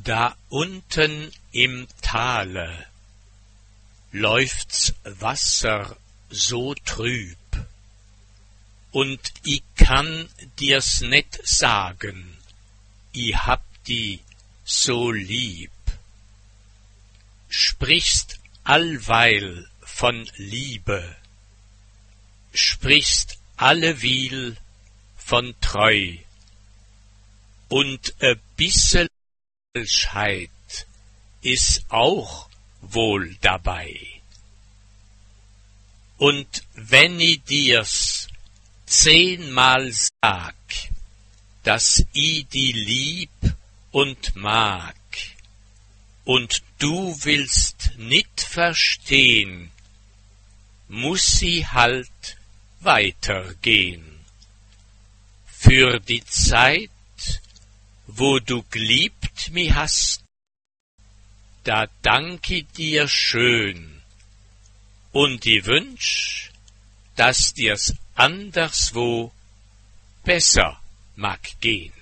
Da unten im Tale läuft's Wasser so trüb, und ich kann dir's net sagen, ich hab die so lieb. Sprichst allweil von Liebe, sprichst allewiel von Treu, und a bissel Falschheit ist auch wohl dabei. Und wenn ich dir's 10-mal sag, dass ich die lieb und mag, und du willst nit verstehn, muss sie halt weitergehen. Für die Zeit, wo du geliebt mi hast, da dank ich dir schön, und ich wünsch, dass dir's anderswo besser mag gehen.